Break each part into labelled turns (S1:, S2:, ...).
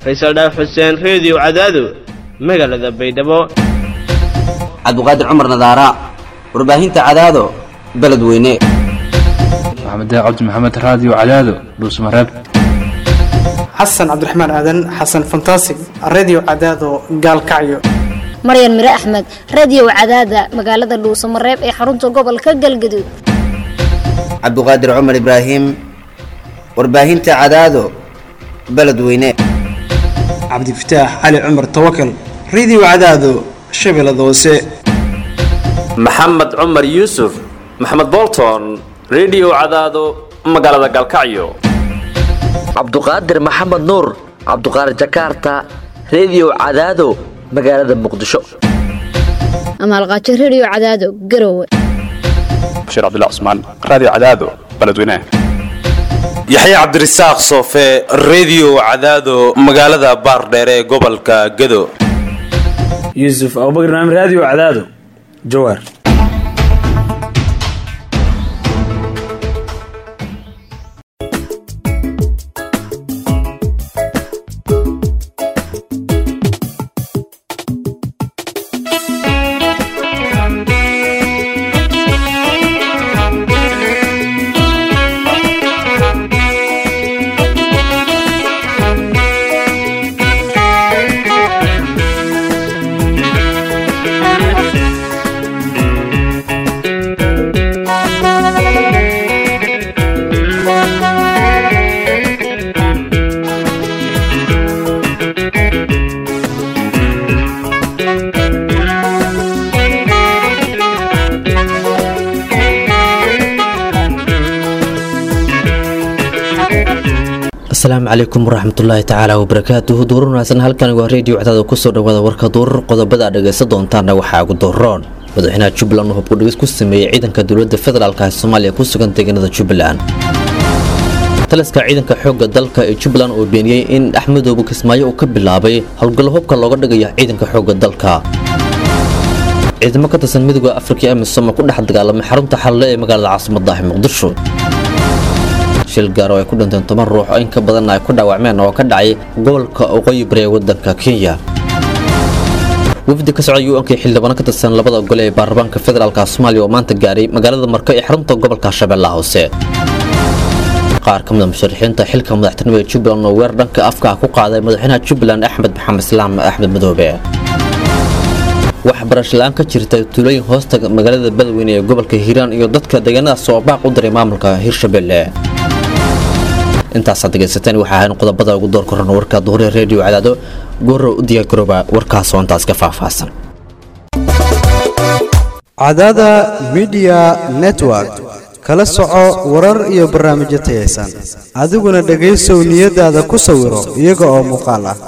S1: Faysal Dhaaf Xuseen Radio Cadaado magaalada Baydhabo
S2: Cabduqaadir Cumar Nadaara warbaahinta Cadaado beledweyne
S3: Maxamed Cabdi Maxamed Radio Cadaado Dhuusmareeb
S4: Xasan Cabdiraxmaan Aadan Xasan Fantastic Radio Cadaado Gaalkacyo
S5: Maryan Mire Axmed Radio Cadaada magaalada Dhuusmareeb ee xarunta gobolka Galgaduud
S2: Cabduqaadir Cumar Ibrahim warbaahinta Cadaado beledweyne
S4: Cabdi Fataax Ali Cumar Tawakkal Radio Cadaado Shabeellada Hoose
S6: Maxamed Cumar Yuusuf Maxamed Bolton Radio Cadaado magaalada Galkacyo
S7: Cabduqaadir Maxamed Nuur Cabduqaadir Jakarta Radio Cadaado magaalada Muqdisho
S5: Amal Qaaci Radio Cadaado Garowe
S3: Bashir Abdullah Usman Radio Cadaado beledweyne
S8: Yaxya Cabdirasaaq Soofe Radio Cadaado magaalada Baardheere ee gobolka Gado
S9: Yusuf Abubakar Naam Radio Cadaado Jowhar
S10: السلام عليكم ورحمة الله تعالى وبركاته دورنا سن halkan waa radio cadaado ku soo dhawaada warka door qodobada dhageysan doontaana waxa ugu dooron madaxweynaha Jubbaland oo hubkudhigis ku sameeyay ciidanka dawladda federaalka ee Soomaaliya ku sugan deegaanada Jubbaland taliska ciidanka xoogga dalka ee Jubbaland oo beeniyay in Axmed Obu Kismaayo uu ka bilaabay howlgal hubka looga dhigayo ciidanka xoogga dalka ciidamada ka tirsan midowga Afrika ee Soomaaliya ku dhex dagaalamay xarunta xalle ee magaalada caasimadda Muqdisho shil gaar oo ku dhinteen 10 ruux oo in ka badan ay ku dhaawacmeen oo ka dhacay gobolka Waqooyi Bari ee wadanka Kenya wafdi ka socday UN xildhibaan ka tirsan labada gole ee baarlamaanka federaalka Soomaaliya oo maanta gaaray magaalada Marka ee xarunta gobolka Shabeellaha Hoose qaar ka mid ah musharaxiinta xilka madaxtinimada ee Jubbaland oo weer dhanka afka ku qaaday madaxweynaha Jubbaland Axmed Maxamed Islaam Axmed Madoobe waxbarasho la'aan ka jirta tuulooyin hoosta magaalada Beledweyne ee gobolka Hiiraan iyo dadka deegaanada soo baaq u diray maamulka Hirshabelle intaas dhageysateen waxa aan qodobada ugu door korno warka duhur ee radio Cadaado goor u diyaar garooba warkaas oo intaas ka faahfaahsan
S11: Cadaada Media Network kala soco warar iyo barnaamijyo tayeysan adiguna dhageyso niyadaada ku sawiro iyaga oo muuqaal ah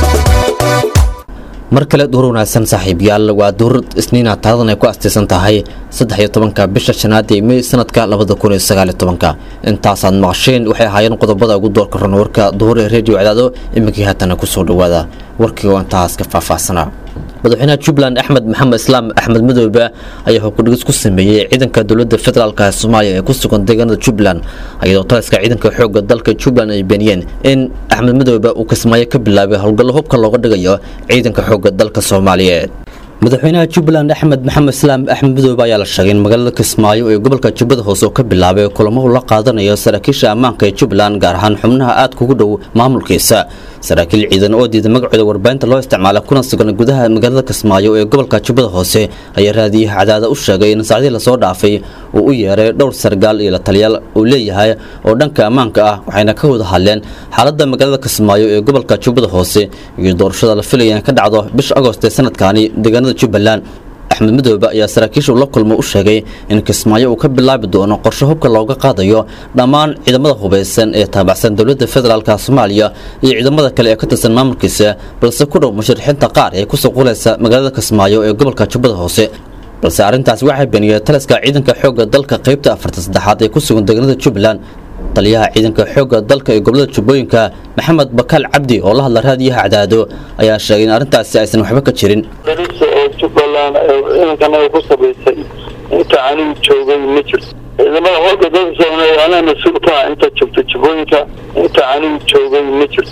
S10: markale duhur wanaagsan saaxiibayaal waa duhur isniina taariikhdan ay ku astaysan tahay 13 bisha shanaad ee May sanadka 2019 intaas aad maqasheen waxay ahaayeen qodobada ugu door korna warka duhur ee radio Cadaado imikii haatan ku soo dhawaada warkii oo intaas ka faahfaahsanaa madaxweynaha Jubbaland Axmed Maxamed Islaam Axmed Madoobe ayaa hubkudhigis ku sameeyay ciidanka dawladda federaalka ee Soomaaliya ee ku sugan deegaanada Jubbaland ayadoo taliska ciidanka xoogga dalka Jubbaland ay beeniyeen in Axmed Madoobe uu Kismaayo ka bilaabay howlgal hubka looga dhigayo ciidanka xoogga dalka Soomaaliya madaxweynaha Jubbaland Axmed Maxamed Islaam Axmed Madoobe ayaa la sheegay in magaalada Kismaayo ee gobolka Jubbada Hoose ka bilaabay kulamo la qaadanayo saraakiisha ammaanka ee Jubbaland gaar ahaan xubnaha aad kugu dhow maamulkiisa saraakiil ciidan oo diiday magacooda warbaahinta loo isticmaalo kuna sugan gudaha magaalada Kismaayo ee gobolka Jubbada Hoose ayaa raadiyaha Cadaado u sheegay in saacadii la soo dhaafay uu u yeeray dhowr sargaal iyo la taliyaal uu leeyahay oo dhanka ammaanka ah waxayna ka wada hadleen xaaladda magaalada Kismaayo ee gobolka Jubbada Hoose iyo doorashada la filayo in ka dhacdo bisha Agoosto ee sanadkaani deegaanada Jubbaland Axmed Madoobe ayaa saraakiisha la kulmo u sheegay in Kismaayo uu ka bilaabi doono qorshe hubka looga qaadayo dhammaan ciidamada hubeysan ee taabacsan dawladda federaalka Soomaaliya iyo ciidamada kale ee ka tirsan maamulkiisa balse ku dhow musharaxiinta qaar ee ku soo quleysa magaalada Kismaayo ee gobolka Jubbada Hoose balse arintaas waxay beeniyay taliska ciidanka xoogga dalka qaybta 43aad ee ku sugan deegaanada Jubbaland taliyaha ciidanka xoogga dalka ee gobolka Jubbooyinka Maxamed Bakal Cabdi oo la hadla raadiyaha Cadaado ayaa sheegay in arintaasi aysan waxba ka jirin
S12: Jubbaland inkan ay ku sabaysay inta aan joogay ma jirto ciidamada hogga dadka Soomaaliya ana mas'uulka inta joogto Jubbooyinka inta aan joogay ma jirto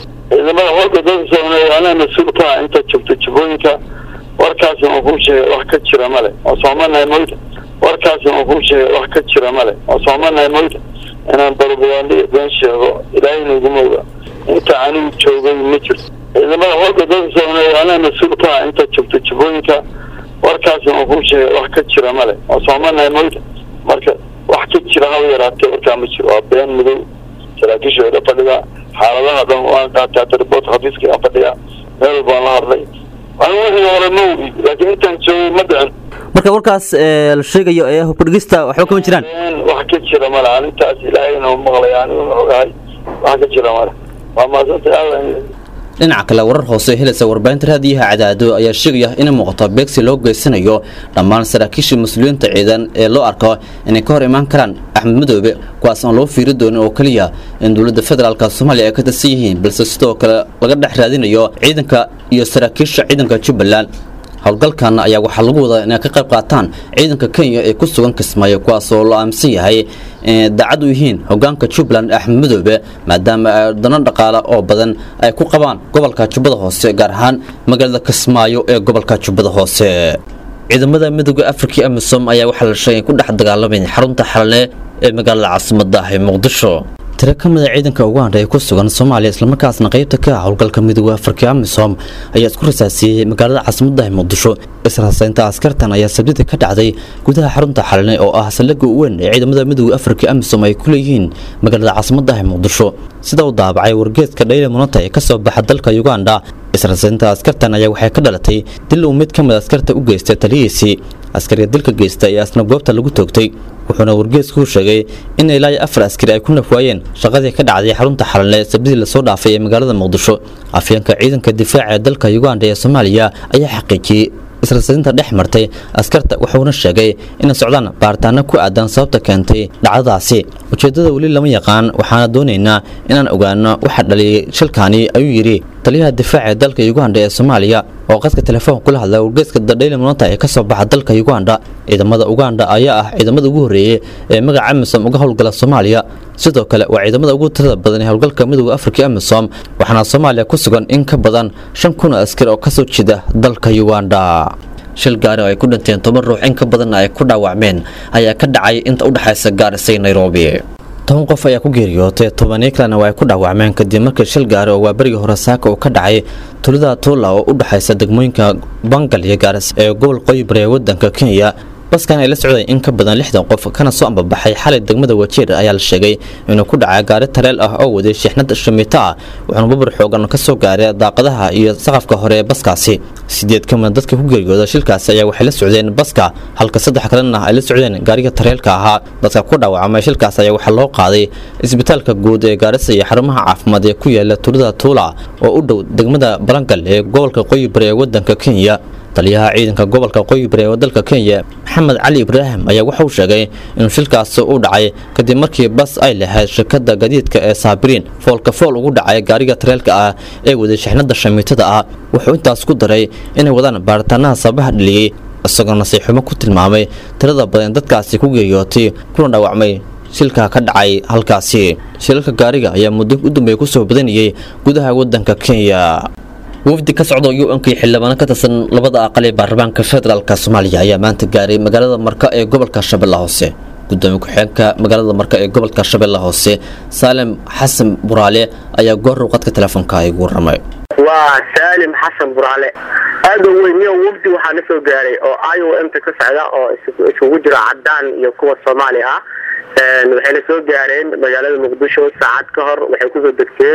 S12: ciidamada xoogga dalka Soomaaliya ana mas-uulka inta joogto jibooyinka warkaas oo ku sheegay wax ka jira male oo Soomaaliya mooyta warkaas oo ku sheegay wax ka jira male oo Soomaaliya mooyta inaan barbaarnay baan sheego ilaahay nagu mooga inta anigu joogay ma jirto ciidamada xoogga dalka Soomaaliya ana mas-uulka inta joogto jibooyinka warkaas oo ku sheegay wax ka jira male oo Soomaaliya mooyta marka wax ka jira hal yaraatay warka ma jiro waa been madow saraakiisha fadhiga xaaladaha dhan waan qaataa report xafiiska aan fadhiya meel baan la hadlay waxaan hore moogi laakiin intaan joogay ma dhicin
S13: marka warkaas la sheegayo ee hubkadhigista waxba kama jiraan
S12: wax ka jira male arintaas ilaahay inuu maqlay anigu ogahay wax ka jira male waa maasantay
S10: dhinaca kale warar hoose helaysa warbaahinta raadiyaha cadaado ayaa sheegaya in muuqato beegsi loo geysanayo dhammaan saraakiisha mas'uuliyiinta ciidan ee loo arko inay ka hor imaan karaan Axmed Madoobe kuwaas aan loo fiiri doonin oo kaliya in dowladda federaalka Soomaaliya ay ka tirsan yihiin balse sidoo kale laga dhex raadinayo ciidanka iyo saraakiisha ciidanka Jubbaland howlgalkan ayaa waxaa lagu wadaa inay ka qayb qaataan ciidanka Kenya ee ku sugan Kismaayo kuwaas oo la aaminsan yahay daacad u yihiin hogaanka Jubbaland Axmed Madoobe maadaama dana dhaqaale oo badan ay ku qabaan gobolka Jubbada Hoose gaar ahaan magaalada Kismaayo ee gobolka Jubbada Hoose ciidamada midowga Afrika AMISOM ayaa waxa la sheegay ku dhex dagaalamay xarunta xalne ee magaalada caasimadda ah ee Muqdisho tiro ka mid ah ciidanka Uganda ee ku sugan Soomaaliya isla markaasna qaybta ka ah howlgalka midowga Afrika AMISOM ayaa isku rasaasiyay magaalada caasimadda ee Muqdisho israasaynta askartan ayaa sabtida ka dhacday gudaha xarunta xalne oo ah salaga weyn ee ciidamada midowga Afrika AMISOM ay ku leeyihiin magaalada caasimadda ee Muqdisho sida uu daabacay wargeeska Daily Monitor ee ka soo baxa dalka Uganda israasaynta askartan ayaa waxay ka dhalatay dil uu mid ka mid ah askarta u geystay taliyiisi askariga dilka geystay ayaa asna goobta lagu toogtay wuxuuna wargeesku sheegay in ilaa 4 askari ay ku nafwaayeen shaqadii ka dhacday xarunta xalne sabtidii la soo dhaafay ee magaalada Muqdisho afyeenka ciidanka difaaca ee dalka Uganda ee Soomaaliya ayaa xaqiijiyay israasaynta dhex martay askarta wuxuuna sheegay in socdaan baaritaano ku aadan sababta keentay dhacdadaasi ujeedada wali lama yaqaan waxaana doonaynaa inaan ogaano waxa dhaliyay shilkaani ayuu yiri taliyaha difaaca ee dalka Uganda ee Soomaaliya oo qadka telefoonka kula hadlay wargeyska Daily Monitor ee ka soo baxa dalka Uganda ciidamada Uganda ayaa ah ciidamada ugu horeeyay ee magaca AMISOM uga howlgala Soomaaliya sidoo kale waa ciidamada ugu tirada badan ee howlgalka midowga Afrika AMISOM waxaana Soomaaliya ku sugan in ka badan 5,000 askari oo ka soo jeeda dalka Uganda shil gaari ay ku dhinteen 10 ruux in ka badan ay ku dhaawacmeen ayaa ka dhacay inta u dhaxaysa Garissa iyo Nairobi 10 qof ayaa ku geeriyootay 10 kalena way ku dhaawacmeen kadib markii shil gaari oo waa bariga hore saaka oo ka dhacay tulada Tula oo u dhaxaysa degmooyinka Bangal iyo Garissa ee gobol Qoybre ee wadanka Kenya baskan ay la socday in ka badan 60 qof kana soo ambabaxay xalay degmada Wajeer ayaa la sheegay inuu ku dhacay gaari tareel ah oo waday shixnad shamiita wuxuuna babur xoogan ka soo gaaray daaqadaha iyo saqafka hore ee baskaasi 8 ka mid dadka ku geeriyooday shilkaas ayaa waxay la socdeen baska halka 3 kalena ay la socdeen gaariga tareelka ahaa dadka ku dhaawacmay shilkaas ayaa waxa loo qaaday isbitaalka guud ee Garissa iyo xarumaha caafimaad ee ku yaala tulada Tula oo u dhow degmada Balangal ee gobolka Qoybre ee wadanka Kenya taliyaha ciidanka gobolka Qoybre ee dalka Kenya Maxamed Cali Ibrahim ayaa waxa uu sheegay in shilkaas uu dhacay kadib markii bas ay lahayd shirkadda gadiidka ee Saabiriin foolka fool ugu dhacay gaariga tareelka ah ee waday shixnada shamiitada ah wuxuu intaas ku daray inay wadaan baaritaanaha sabaha dhaliyay isagoo nasiiximo ku tilmaamay tirada badan dadkaasi ku geeriyootay kuna dhaawacmay shilka ka dhacay halkaasi shilka gaariga ayaa muddo u dambeeyay ku soo badanayay gudaha wadanka Kenya wafdi ka socdo UN-ka xildhibaan ka tirsan labada aqal ee baarlamaanka federaalka Soomaaliya ayaa maanta gaaray magaalada Marka ee gobolka Shabeellaha Hoose gudoomiye ku-xigeenka magaalada Marka ee gobolka Shabeellaha Hoose Saalim Xasan Buraale ayaa goor qadka telefoonka ay ugu ramay
S14: waa Saalim Xasan Buraale aad u weyn wafdi waxaa la soo gaaray oo IOM-ka ka socda oo isugu jira cadaan iyo kuwa Soomaali ah waxay la soo gaareen magaalada Muqdisho saacad ka hor waxay ku soo degteen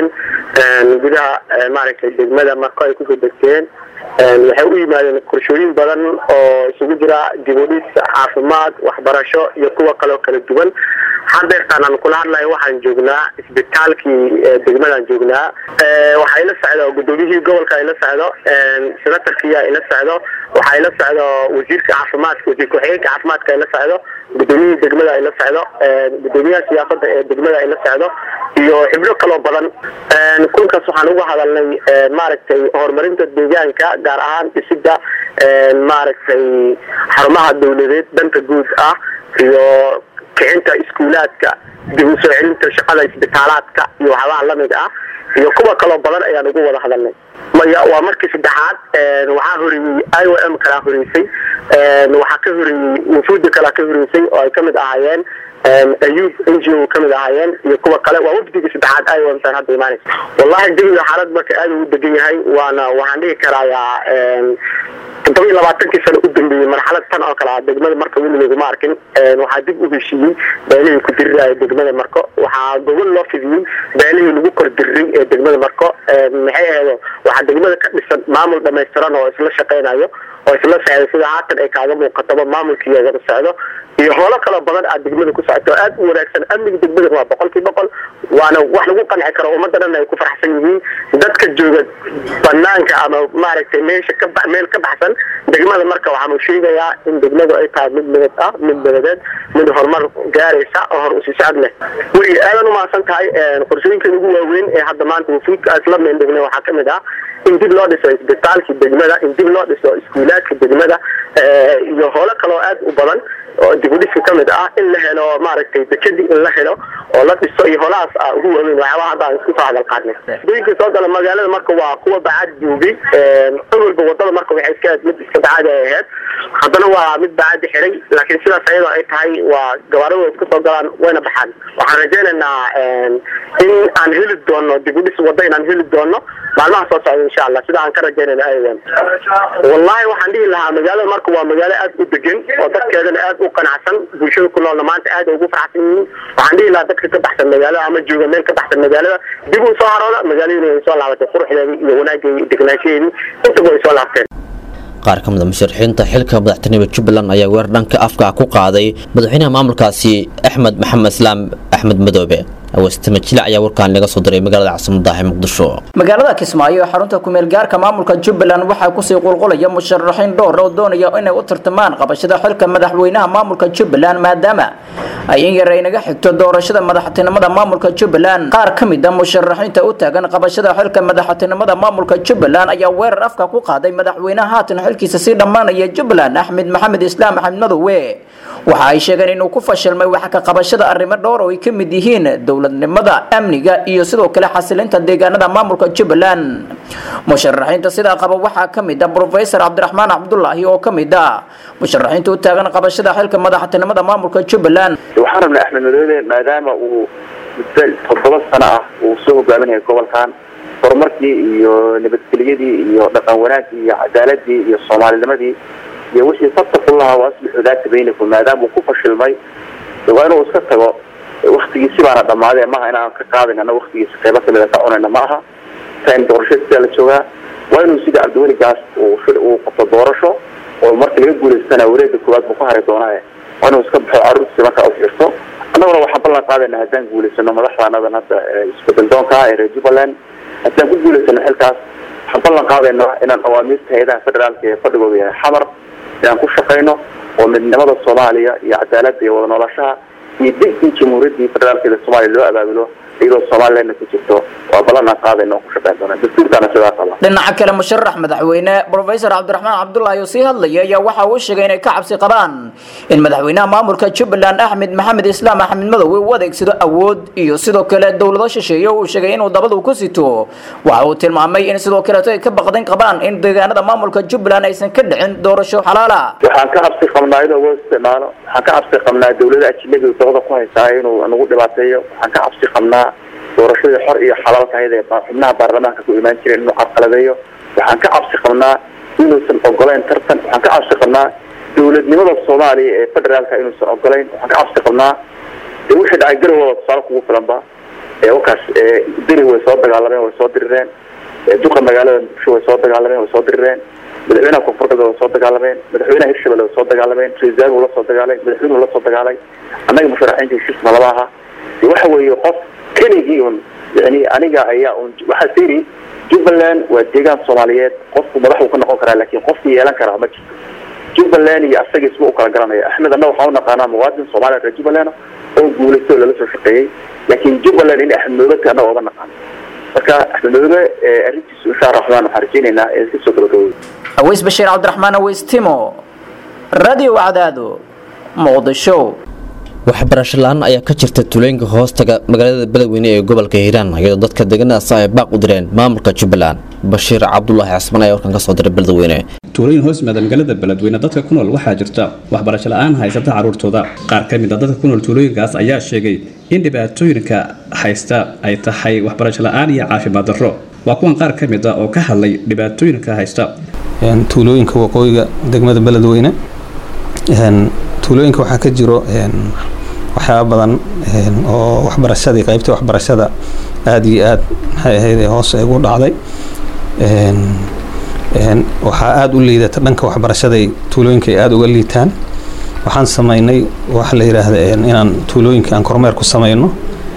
S14: gudaha maaragtay degmada Marka ay ku soo degteen waxay u yimaadeen qorshooyin badan oo isugu jira dib u dhis caafimaad waxbarasho iyo kuwa kale oo kala duwan haddeertaan aan kula hadlayo waxaan joognaa isbitaalkii degmadan joognaa waxay la socdo gudoomiyihii gobolka ay la socdo senatarkii ay la socdo waxay la socdo wasiirka caafimaadka wasiir ku-xigeenka caafimaadka ay la socdo gudoomiyihii degmada ay la socdo gudoomiyaha siyaasadda ee degmada ay la socdo iyo xubno kale oo badan kulkaas waxaan uga hadalnay maaragtay horumarinta deegaanka gaar ahaan dhisidda maaragtay xarumaha dawladeed dhanka guud ah iyo kicinta iskuulaadka dib u soo celinta shaqada isbitaalaadka iyo waxyaabaha lamid ah iyo kuwa kaloo badan ayaan ugu wada hadalnay maya waa markii saddexaad waxaa horeeyey IOM kala horeysay waxaa ka horeeyey wufuudda kala ka horeysay oo ay kamid ahaayeen ayub NGO kamid ahaayeen iyo kuwa kale waa wafdiga saddexaad IOM tan hadda imaanaysa wallahi degmada xaalad marka aad u degan yahay waxaan dhihi karayaa 20 sano u dambeeyay marxalad tan oo kala degmada marka weli ma arkin waxaa dib u heshiiyey beelihii ku diray degmada marka waxaa gobol loo fidiyey beelihii lagu kor diray ee degmada marka maxay ahayd waxaa degmada ka dhisan maamul dhameystiran oo isla shaqeynayo oo isla socdo sida haatan ay kaaga muuqato maamulkii wada socdo iyo howlo kala badan aad degmada ku socoto aad u wanaagsan amniga degmada waa 100% waana wax lagu qanci karo ummadana ay ku faraxsan yihiin dadka jooga banaanka ama maaragtay meesha ka meel ka baxsan degmada marka waxaan sheegayaa in degmadu ay tahay mid nabad ah mid nabadeed mid horumar gaaraysa oo hor u sii socod leh weli aadan uma san tahay qorshooyinka ugu waaweyn ee hadda maanta wufuudka isla meel degmada waxaa kamid ah in dib loo dhiso isbitaalka degmada in dib loo dhiso iskuulaadka degmada iyo howlo kale oo aad u badan oo dib u dhiska kamid ah in la helo maaragtay dekadi in la helo oo la dhiso iyo holaas ugu waaweyn waxyaabaha hadda isku soo hadal qaadnay dadka soo gala magaalada marka waa kuwa bacad joogay awalba wadada marka waxay iska mid iska bacad ahayd haddana waa mid bacad xiray laakiin sidaas ayadoo ay tahay waa gawaarida iska soo galaan wayna baxaan waxaan rajaynaynaa in aan heli doono dib u dhis wada inaan heli doono maalmaha soo socda insha Allah sida aan ka rajaynayna ayaan wallahi waxaan dhihi lahaa magaalada marka waa magaalo aad u degan oo dadkeedana aad u qanacsan bulshada ku nool maanta aad ugu faraxsan yihiin waxaan dhihi lahaa dadka ka baxsan magaalada ama jooga meel ka baxsan magaalada dib u soo harooda magaalada ay soo laabatay quruxdeeda iyo wanaageeda degnaanshadeeda inta way soo laabteen
S10: qaar ka mid ah musharaxiinta xilka madaxtinimada Jubbaland ayaa weer dhanka afka ku qaaday madaxweynaha maamulkaasi Axmed Maxamed Islaam Axmed Madoobe awastama jilaa ayaa warkaan laga soo diray magaalada caasimada Muqdisho
S15: magaalada Kismaayo ee xarunta ku meel gaarka maamulka Jubbaland waxaa ku sii qulqulaya musharaxiin dhowr oo doonaya inay u tartamaan qabashada xilka madaxweynaha maamulka Jubbaland maadaama ay in yar inaga xigto doorashada madaxtinimada maamulka Jubbaland qaar ka mid ah musharaxiinta u taagan qabashada xilka madaxtinimada maamulka Jubbaland ayaa weerar afka ku qaaday madaxweynaha haatan xilkiisa si dhamaanaya Jubbaland Axmed Maxamed Islaam Axmed Madoobe waxa ay sheegeen inuu ku fashilmay wax ka qabashada arrimo dhowr oo ay ka mid yihiin dowladnimada amniga iyo sidoo kale xasilinta deegaanada maamulka Jubbaland musharaxiinta sida qaba waxa ka mid ah Professor Cabdiraxmaan Cabdullaahi oo ka mid ah musharaxiinta u taagan qabashada xilka madaxtinimada maamulka Jubbaland
S16: waxaan rabnaa Axmed Madoobe maadaama uu muddo 7 sano ah uu soo hogaaminaya gobolkan horumarkii iyo nabadgelyadii iyo dhaqan wanaagii iyo cadaaladii iyo Soomaalinimadii iyo wixii fattaqullaha wa aslihu daata baynakum maadaama uu ku fashilmay waa inuu iska tago waqtigiisa baana dhamaaday ma aha inaan ka qaadayna waqtigiisa qayb ka mid ah cunayna ma aha taan doorashada la jooga waa inuu sida Cabdiwali Gaas uu qabto doorasho oo markii laga guuleystana wareegga koowaad buu ka haray doonaa waa inuu iska baxo carruurtiisa marka u xirto annaguna waxaan ballan qaadaynaa haddaan guuleysano madaxdaanadan hadda isbedel doonka ee Jubbaland haddaan ku guuleysano xilkaas waxaan ballan qaadaynaa inaan awaamiirta hay'adaha federaalka ee fadhigooda yahay xamar inaan ku shaqeyno oo midnimada Soomaaliya iyo cadaaladda iyo wada noolaanshaha iyo degdin jamhuuriyadda federaalka ee Soomaaliya loo abaabulo iyadoo Soomaaliland ku jirto waa ballan qaadayno ku shaqeyn doona dastuurkana sidaa qaba
S15: dhinaca kale musharax madaxweyne Professor Cabdiraxmaan Cabdullaahi oo sii hadlaya ayaa waxa uu sheegay inay ka cabsi qabaan in madaxweynaha maamulka Jubbaland Axmed Maxamed Islaam Axmed Madoobe uu adeegsado awood iyo sidoo kale dawlado shisheeye uu sheegay inuu dabada ku sito waxa uu tilmaamay in sidoo kale ay ka baqdin qabaan in deegaanada maamulka Jubbaland aysan ka dhicin doorasho xalaal ah
S16: waxaan ka cabsi qabnaa inuu isticmaalo waxaan ka cabsi qabnaa dawladda ajnabiga dabada ku haysaa inuu nagu dhibaateeyo waxaan ka cabsi qabnaa doorashada xor iyo xalaal tahay ee xubnaha baarlamaanka ku imaan jireen inuu carqaladeeyo waxaan ka cabsi qabnaa inuusan ogoleyn tartan waxaan ka cabsi qabnaa dawladnimada Soomaaliya ee federaalka inuusan ogoleyn waxaan ka cabsi qabnaa wixii dhacay garowga soo kugu filanba wakaas diri way soo dagaalameen way soo dirireen duqa magaalada Muqdisho way soo dagaalameen way soo dirireen madaxweynaha koonfurta way soo dagaalameen madaxweynaha Hirshabelle way soo dagaalameen ra'iisul wasaaraha la soo dagaalay madaxweynuhu la soo dagaalay annaga musharaxiinta heshiisna labaha waxa weeye qof kaligiin yani aniga ayaa waxa siri Jubbaland waa deegaan Soomaaliyeed qofku madaxu ka noqon karaa laakiin qofkii yeelan kara ma jirto Jubbaland iyo asaga isma u kala garanaya Axmed anna waxa uu naqaanaa muwaadin Soomaaliyeed reer Jubbaland oo guulaysto la soo shaqeeyay laakiin Jubbaland in Axmed Madoobe kana uga naqaan marka Axmed Madoobe arrintiisu insha Allah waxaan xarjeenaynaa in si soo gabagabo
S15: Aweys Bashiir Cabdiraxmaan Aweys Timo Radio Wadaado Muqdisho
S10: waxbarasho la-aan ayaa ka jirta tuulooyinka hoostaga magaalada beledweyne ee gobolka hiiraan iyadoo dadka deegaanadaas ay baaq u direen maamulka jubbaland bashiir cabdulaahi casman ayaa warkan ka soo diray beledweyne
S17: tuulooyin hoos yimaada magaalada beledweyne dadka ku nool waxaa jirta waxbarasho la-aan haysata carruurtooda qaar ka mid a dadka ku nool tuulooyinkaas ayaa sheegay in dhibaatooyinka haysta ay tahay waxbarasho la-aan iyo caafimaad darro waa kuwan qaar ka mid a oo ka hadlay dhibaatooyinka haysta
S18: tuulooyinka waqooyiga degmada beledweyne tuulooyinka waxaa ka jiro waxyaaba badan oo waxbarashadii qaybta waxbarashada aada iyo aad maxay ahayd hoos ugu dhacday waxaa aada u liidata dhanka waxbarashaday tuulooyinka ay aada uga liitaan waxaan samaynay waxa la yidhaahda inaan tuulooyinka aan kormeer ku samayno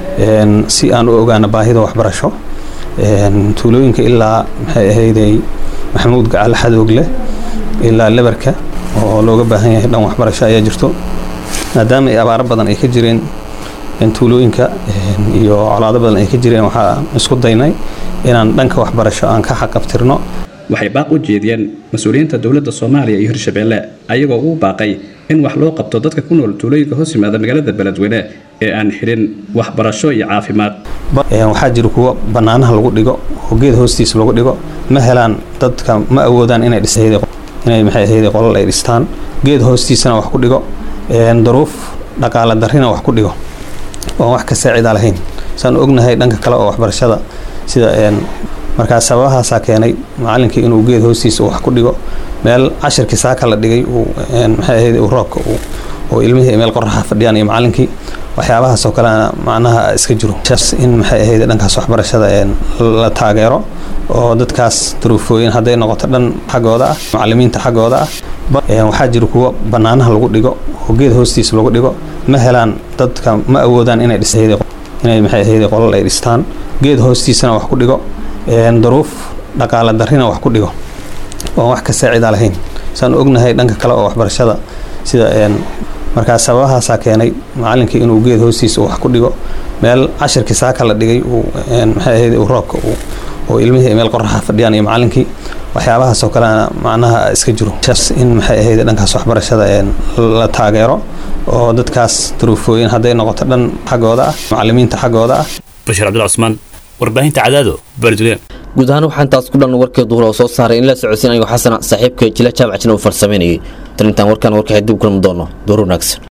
S18: si aan u ogaano baahida waxbarasho tuulooyinka ilaa maxay ahayday maxamuud gacal xadoogle ilaa lebarka oo looga baahan yahay dhan waxbarasho ayaa jirto maadaama ay abaaro badan ay ka jireen tuulooyinka iyo colaado badan ay ka jireen waxaa isku daynay inaan dhanka waxbarasho aan ka xaqabtirno
S17: waxay baaq u jeediyeen mas-uuliyiinta dowladda soomaaliya iyo hirshabeelle ayagoo ugu baaqay in wax loo qabto dadka ku nool tuulooyinka hoos yimaada magaalada beledweyne ee aan xirin waxbarasho iyo caafimaad
S18: waxaa jira kuwa bannaanaha lagu dhigo oo geed hoostiisa lagu dhigo ma helaan dadka ma awoodaan inay maxay ahayd qolal ay dhistaan geed hoostiisana wax ku dhigo daruuf dhaqaale darrina wax ku dhigo oo wax ka saacida lahayn saan ognahay dhanka kale oo waxbarashada sida markaa sababahaasaa keenay macallinkii inuu geed hoostiisa wax ku dhigo meel cashirkii saaka la dhigay maxay ahayd roobka oo ilmihii meel qoraxa fadhiyaan iyo macallinkii waxyaabahaasoo kalena macnaha iska jiro in maxay ahayd dhankaas waxbarashada la taageero oo dadkaas duruufooyin hadday noqoto dhan xaggooda ah macallimiinta xaggooda ah waxaa jira kuwa bannaanaha lagu dhigo oo geed hoostiisa lagu dhigo ma helaan dadka ma awoodaan inay maxay ahayd qolal ay dhistaan geed hoostiisana wax ku dhigo daruuf dhaqaale darrina wax ku dhigo oo wax ka saacida lahayn saan ognahay dhanka kale oo waxbarashada sida markaa sababahaasaa keenay macallinkii inuu geed hoostiisa wax ku dhigo meel cashirkii saaka la dhigay maxay ahayd roobka oo ilmihii meel qoraxa fadhiyaan iyo macallinkii waxyaabahaasoo kalena macnaha iska jiro in maxay ahayd dhankaas waxbarashada la taageero oo dadkaas duruufooyin hadday noqoto dhan xaggooda ah macallimiinta xaggooda ah
S17: bashiir cabdulaahi cusmaan warbaahinta cadaado beledweyne
S10: guud ahaan waxaan taas ku dhan warkii duhur oo soo saaray in la socodsiinayo xasan saaxiibka jila jaamacna uu farsameynayay tan intaan warkan warka dib kulmi doono door wanaagsan